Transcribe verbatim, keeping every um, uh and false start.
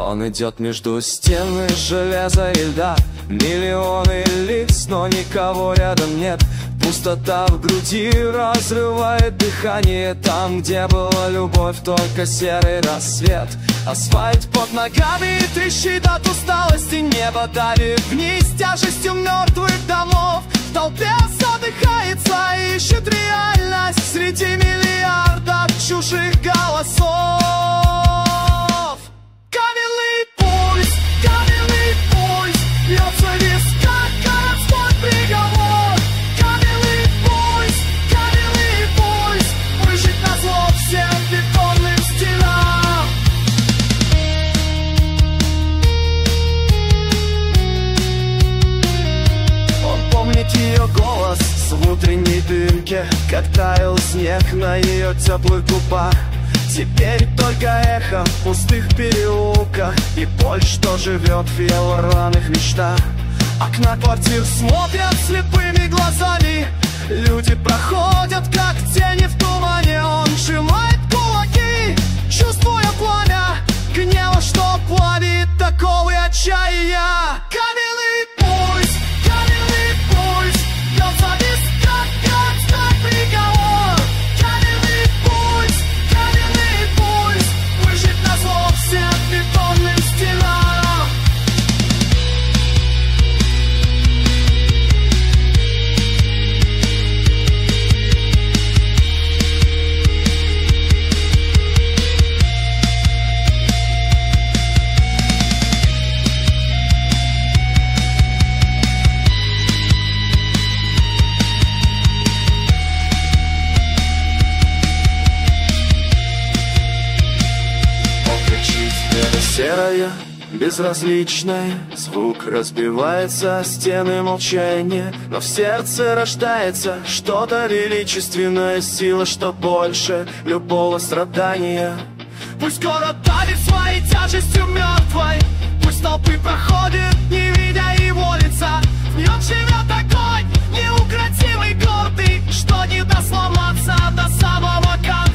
Он идет между стены железа и льда. Миллионы лиц, но никого рядом нет. Пустота в груди разрывает дыхание. Там, где была любовь, только серый рассвет. Асфальт под ногами трещит от усталости. Небо давит вниз тяжестью мертвых домов. В толпе задыхается, ищет реальность среди миллиардов чужих голосов. Каменный пульс, каменный пульс, бьется в висках городской приговор. Каменный пульс, каменный пульс, выжить назло всем бетонным стенам. Он помнит ее голос в утренней дымке, как таял снег на ее теплых губах. Теперь только эхо в пустых переулках и боль, что живет в его рваных мечтах. Окна квартир смотрят слепыми глазами. Люди проходят, как тени в тумане. Он сжимает кулаки, чувствуя пламя гнева, что плавит такого отчаяния. Каменный пульс, каменный пульс, бьется в висках городской приговор. Каменный пульс, каменный пульс, выжить назло всем бетонным стенам. Серое, безразличное, звук разбивается о стены молчания. Но в сердце рождается что-то величественное, сила, что больше любого страдания. Пусть город давит своей тяжестью мертвой, пусть толпы проходят, не видя его лица. В нем живет огонь, неукротимый, гордый, что не даст сломаться до самого конца.